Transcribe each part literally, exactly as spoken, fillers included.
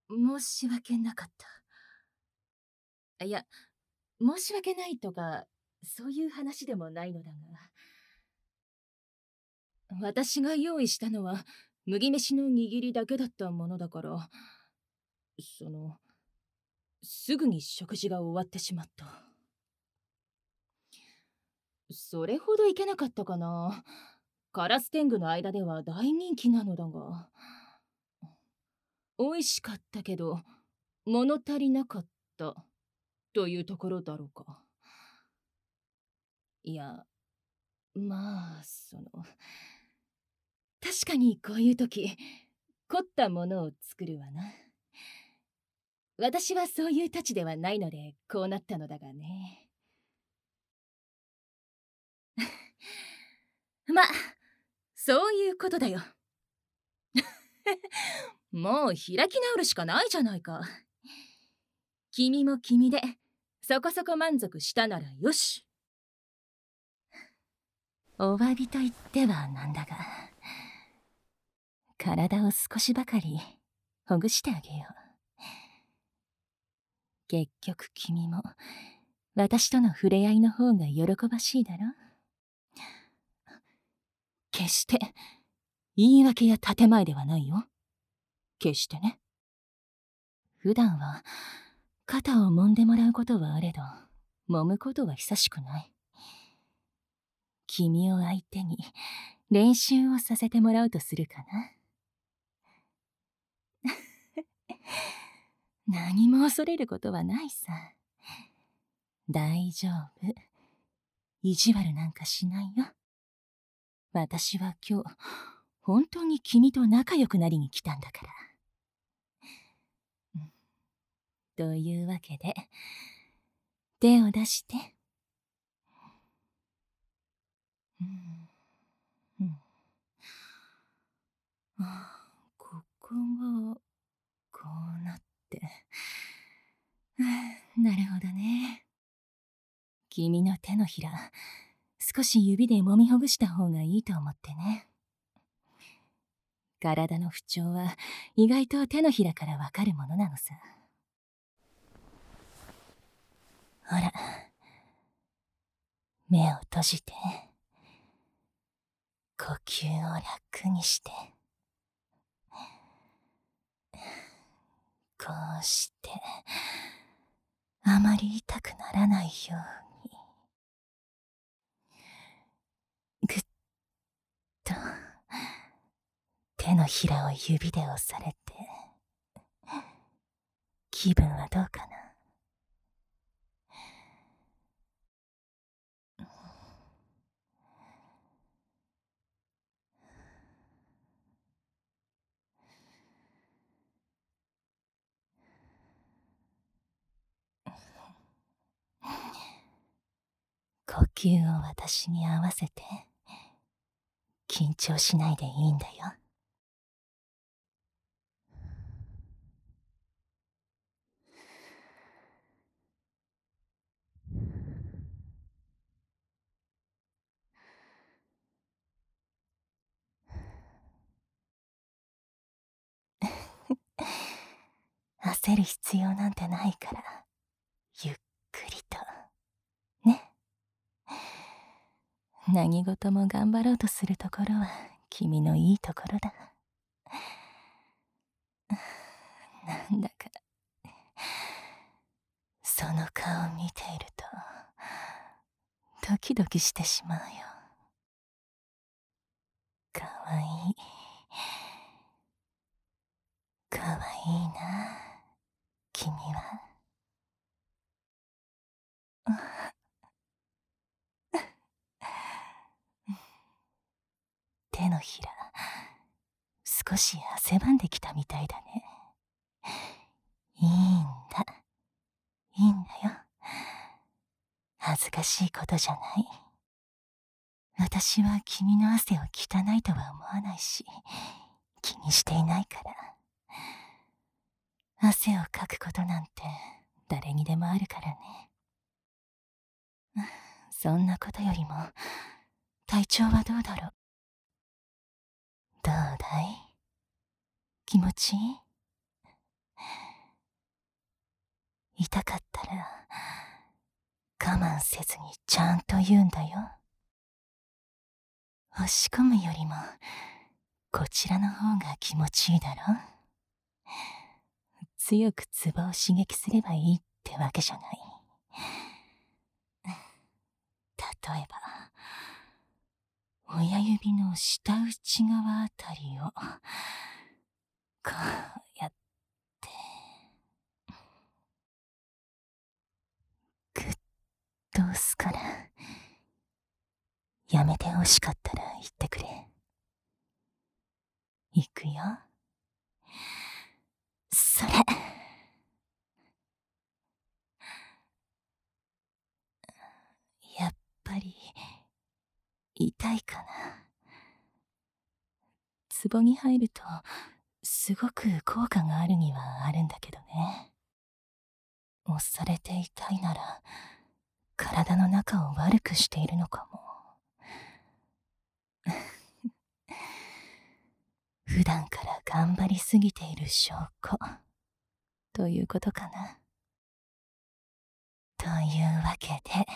申し訳なかった。いや、申し訳ないとか、そういう話でもないのだが。私が用意したのは、麦飯の握りだけだったものだから、その、すぐに食事が終わってしまった。それほどいけなかったかな。カラス天狗の間では大人気なのだが。美味しかったけど、物足りなかったというところだろうか。いや、まあ、その、確かにこういう時、凝ったものを作るわな。私はそういうたちではないので、こうなったのだがね。ま、そういうことだよ。もう開き直るしかないじゃないか。君も君で、そこそこ満足したならよし。お詫びと言ってはなんだが、体を少しばかりほぐしてあげよう。結局君も私との触れ合いの方が喜ばしいだろ。決して言い訳や建前ではないよ。決してね。普段は肩を揉んでもらうことはあれど、揉むことは久しくない。君を相手に練習をさせてもらうとするかな。何も恐れることはないさ。大丈夫。意地悪なんかしないよ。私は今日、本当に君と仲良くなりに来たんだから。というわけで、手を出して。うんうん、あ、ここがこうなって。なるほどね。君の手のひら、少し指で揉みほぐした方がいいと思ってね。体の不調は意外と手のひらからわかるものなのさ。ほら、目を閉じて、呼吸を楽にして、こうして、あまり痛くならないように、ぐっと手のひらを指で押されて、気分はどうかな。呼吸を私に合わせて、緊張しないでいいんだよ。焦る必要なんてないから、ゆっくりとね。何事も頑張ろうとするところは君のいいところだ。なんだかその顔を見ているとドキドキしてしまうよ。かわいい、かわいいな君は。手のひら、少し汗ばんできたみたいだね。いいんだ、いいんだよ。恥ずかしいことじゃない。私は君の汗を汚いとは思わないし、気にしていないから。汗をかくことなんて誰にでもあるからね。そんなことよりも、体調はどうだろう。どうだい？気持ちいい？ 痛かったら我慢せずにちゃんと言うんだよ。押し込むよりもこちらの方が気持ちいいだろ。強くツボを刺激すればいいってわけじゃない。例えば親指の下内側あたりをこうやってぐっと押すから、やめて欲しかったら言ってくれ。いくよ。それ。やっぱり痛いかな。ツボに入るとすごく効果があるにはあるんだけどね。押されて痛いなら体の中を悪くしているのかも。普段から頑張りすぎている証拠ということかな。というわけで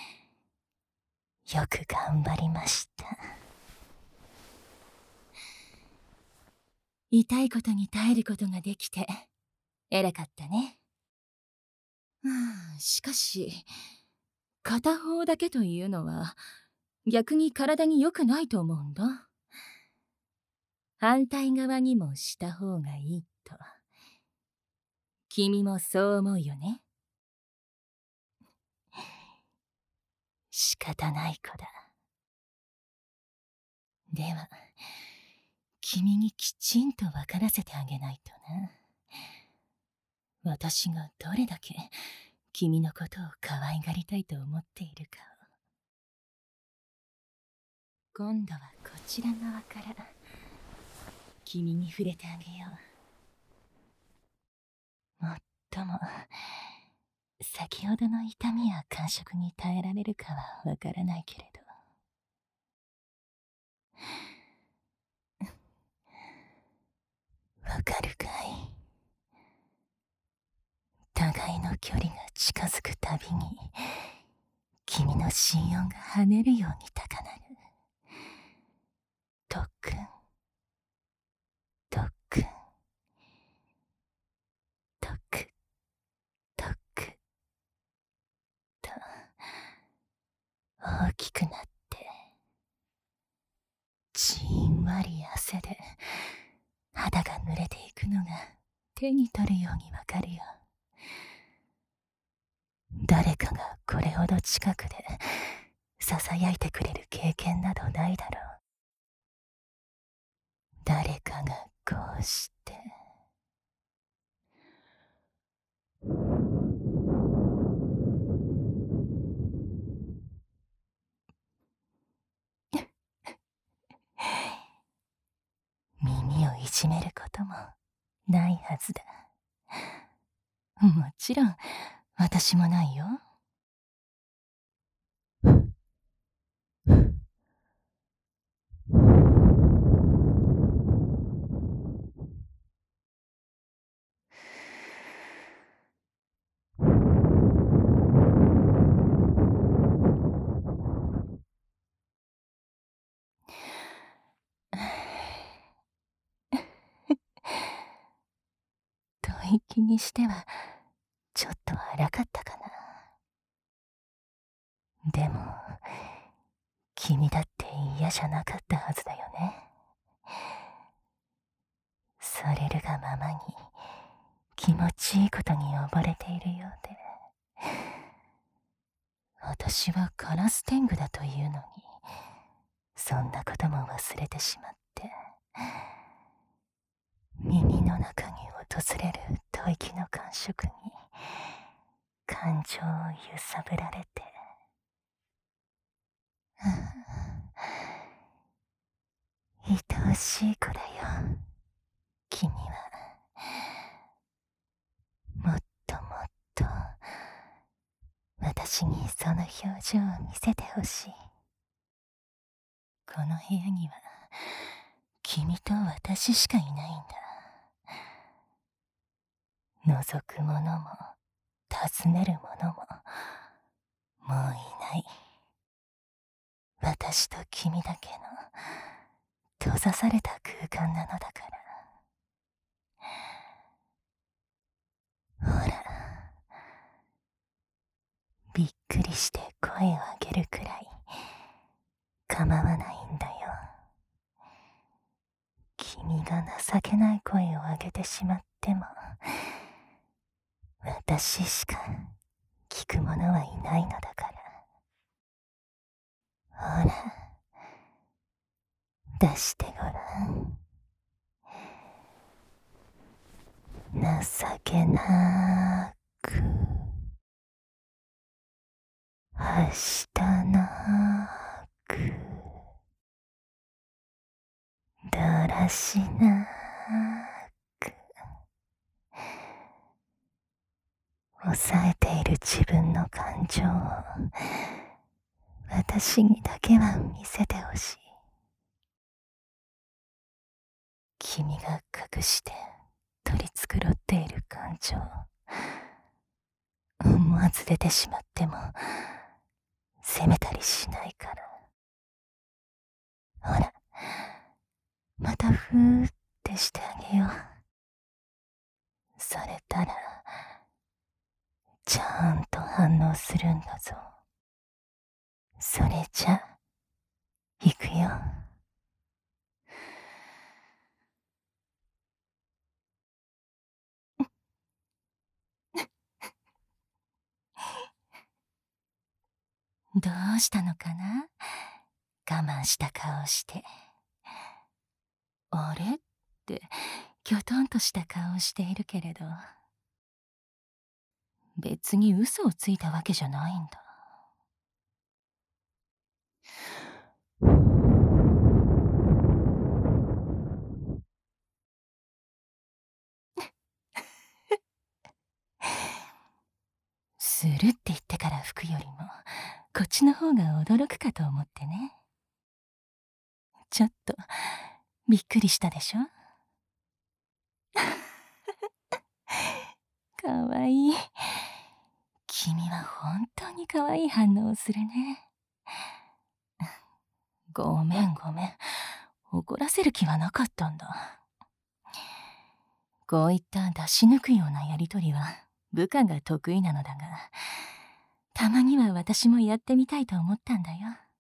よく頑張りました。痛いことに耐えることができて偉かったね。はあ、しかし片方だけというのは逆に体に良くないと思うんだ。反対側にもした方がいいと。君もそう思うよね。仕方ない子だ。では君にきちんと分からせてあげないとな。私がどれだけ君のことを可愛がりたいと思っているかを。今度はこちら側から君に触れてあげよう。もっとも先ほどの痛みや感触に耐えられるかはわからないけれど、わかるかい？互いの距離が近づくたびに君の心音が跳ねるように高鳴る。とっくん、とっくん、とく、とくと大きくなってじんわり汗で肌が濡れていくのが手に取るようにわかるよ。誰かがこれほど近くでささやいてくれる経験などないだろう。誰かがこうして耳をいじめることもないはずだ。もちろん私もないよ。吐息にしてはちょっと荒かったかな。でも君だって嫌じゃなかったはずだよね。されるがままに気持ちいいことに溺れているようで、私はカラス天狗だというのにそんなことも忘れてしまって、耳の中に訪れる吐息の感触に感情を揺さぶられて、愛おしい子だよ君は。もっともっと私にその表情を見せてほしい。この部屋には君と私しかいないんだ。覗くものも食尋ねる者ももういない。私と君だけの閉ざされた空間なのだから。ほら、びっくりして声を上げるくらい構わないんだよ。君が情けない声を上げてしまっても、私しか聞く者はいないのだから。ほら、出してごらん。情けなくはしたなくだらしなく抑えている自分の感情を私にだけは見せてほしい。君が隠して取り繕っている感情、思わず出てしまっても責めたりしないから。ほら、またふーってしてあげよう。それたらちゃんと反応するんだぞ。それじゃ行くよ。どうしたのかな、我慢した顔して。あれってきょとんとした顔をしているけれど、別に嘘をついたわけじゃないんだ。するって言ってから吹くよりもこっちの方が驚くかと思ってね。ちょっとびっくりしたでしょ。かわいい。君は本当にかわいい反応をするね。ごめんごめん、怒らせる気はなかったんだ。こういった出し抜くようなやりとりは部下が得意なのだが、たまには私もやってみたいと思ったんだよ。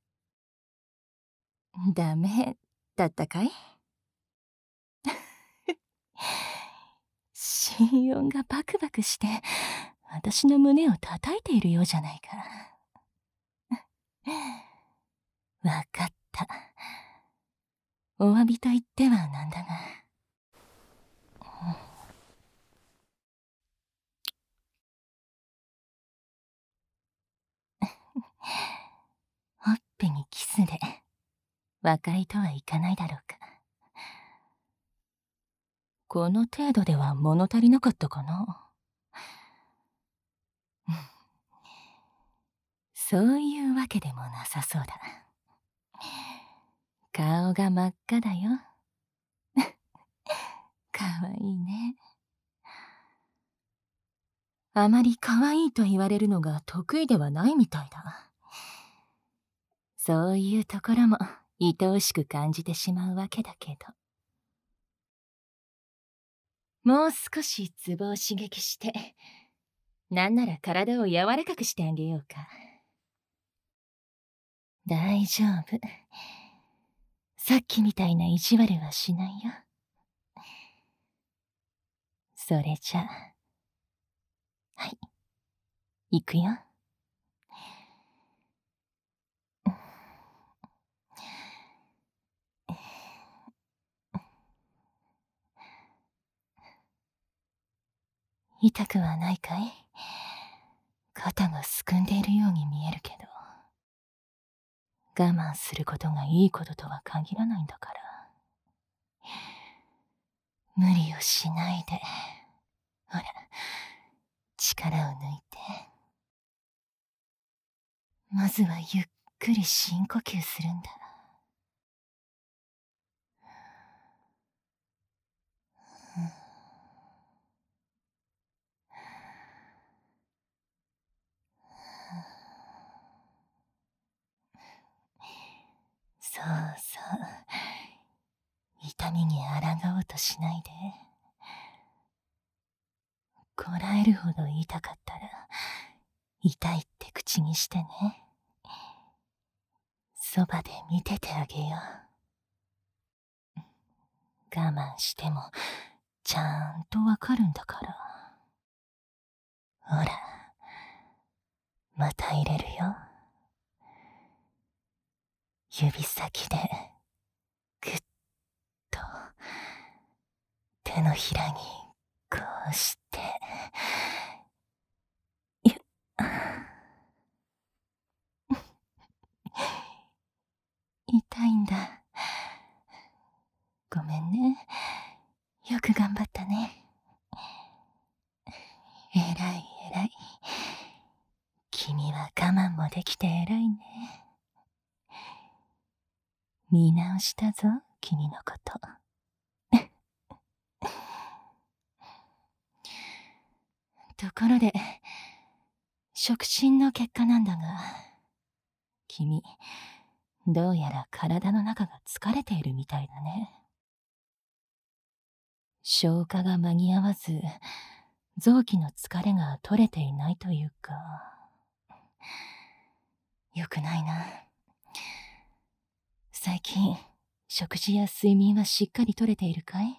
ダメだったかい？心音がバクバクして私の胸を叩いているようじゃないか。わかった。お詫びと言ってはなんだが、ほっぺにキスで和解とはいかないだろうか。この程度では物足りなかったかな。そういうわけでもなさそうだ。顔が真っ赤だよ。かわいいね。あまりかわいいと言われるのが得意ではないみたいだ。そういうところも愛おしく感じてしまうわけだけど。もう少しツボを刺激して、なんなら体を柔らかくしてあげようか。大丈夫。さっきみたいな意地悪はしないよ。それじゃあ、はい、行くよ。痛くはないかい？肩がすくんでいるように見えるけど、我慢することがいいこととは限らないんだから。無理をしないで。ほら、力を抜いて。まずはゆっくり深呼吸するんだ。 痛みに抗おうとしないで。こらえるほど痛かったら、痛いって口にしてね。そばで見ててあげよう。我慢しても、ちゃんとわかるんだから。ほら、また入れるよ。指先で、ぐっと、手のひらに、こうして、ゆっ、痛いんだ。ごめんね。よく頑張ったね。えらいえらい。君は我慢もできてえらいね。見直したぞ、君のこと。ところで、触診の結果なんだが、君、どうやら体の中が疲れているみたいだね。消化が間に合わず、臓器の疲れが取れていないというか、よくないな。最近、食事や睡眠はしっかりとれているかい？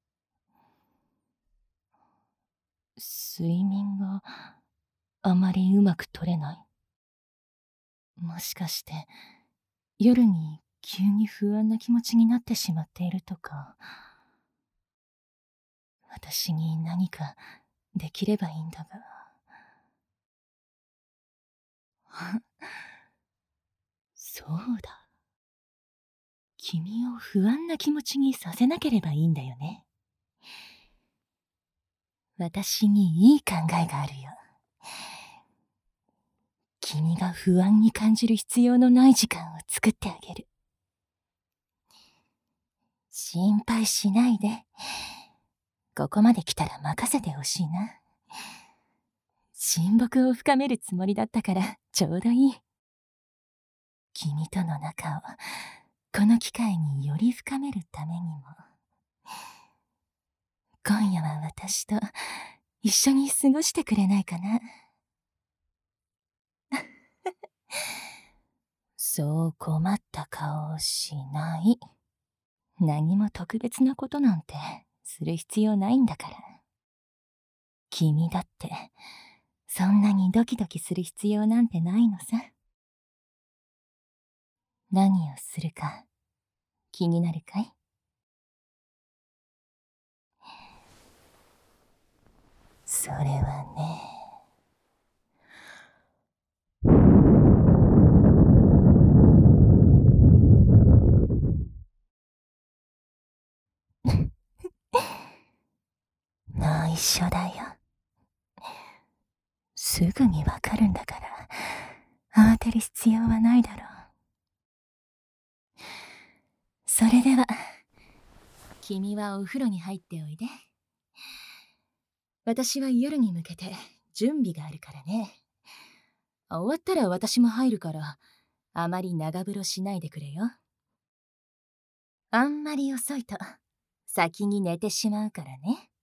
睡眠があまりうまく取れない。もしかして、夜に急に不安な気持ちになってしまっているとか。私に何かできればいいんだが。そうだ。君を不安な気持ちにさせなければいいんだよね。私にいい考えがあるよ。君が不安に感じる必要のない時間を作ってあげる。心配しないで。ここまで来たら任せてほしいな。親睦を深めるつもりだったからちょうどいい。君との仲をこの機会により深めるためにも。今夜は私と一緒に過ごしてくれないかな。そう困った顔をしない。何も特別なことなんてする必要ないんだから。君だってそんなにドキドキする必要なんてないのさ。何をするか気になるかい？それはね。内緒だよ。すぐにわかるんだから、慌てる必要はないだろう。それでは、君はお風呂に入っておいで。私は夜に向けて準備があるからね。終わったら私も入るから、あまり長風呂しないでくれよ。あんまり遅いと、先に寝てしまうからね。